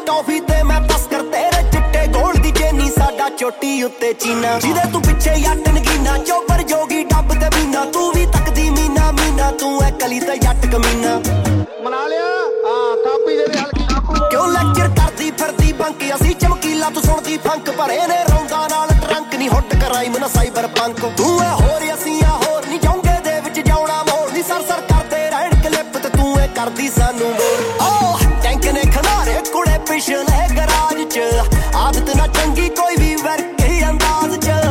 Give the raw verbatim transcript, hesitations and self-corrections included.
toffee ਤੇ ਮੈਂ ਤਸਕਰ ਤੇਰੇ ਚਿੱਟੇ ਗੋਲ ਦੀ ਚੇਨੀ ਸਾਡਾ ਚੋਟੀ ਉੱਤੇ ਚੀਨਾ ਜਿਹਦੇ ਤੂੰ ਪਿੱਛੇ ਯੱਟ ਨਗੀਨਾ ਚੋਬਰ ਜੋਗੀ ਡੱਬ ਤੇ ਮੀਨਾ ਤੂੰ ਵੀ ਤੱਕਦੀ ਮੀਨਾ ਮੀਨਾ ਤੂੰ ਐ ਕਲੀ ਤੇ ਜੱਟ ਕਮੀਨਾ ਮਨਾ ਲਿਆ ਹਾਂ ਕਾਪੀ ਦੇ ਹਲਕੀ ਕਿਉਂ ਲੈਕਚਰ ਕਰਦੀ ਫਿਰਦੀ ਬੰਕ ਅਸੀਂ ਚਮਕੀਲਾ ਤੂੰ ਸੁਣਦੀ ਫੰਕ ਭਰੇ ਨੇ ਰੌਂਦਾ ਨਾਲ ਟਰੰਕ ਨਹੀਂ ਹੁੱਟ ਕਰਾਈਮ ਨਾ ਸਾਈਬਰ ਪੰਕ ਤੂੰ ਐ ਹੋਰ ਅਸੀਂ ਆ ਹੋਰ ਨਹੀਂ ਜਾਉਂਗੇ ਦੇ ਵਿੱਚ ਜਾਉਣਾ ਮੋੜ ਨਹੀਂ ਸਰ ਸਰ ਕਰਦੇ ਰਹਿਣ ਕਲਿੱਪ ਤੇ ਤੂੰ ਐ ਕਰਦੀ ਸਾਨੂੰ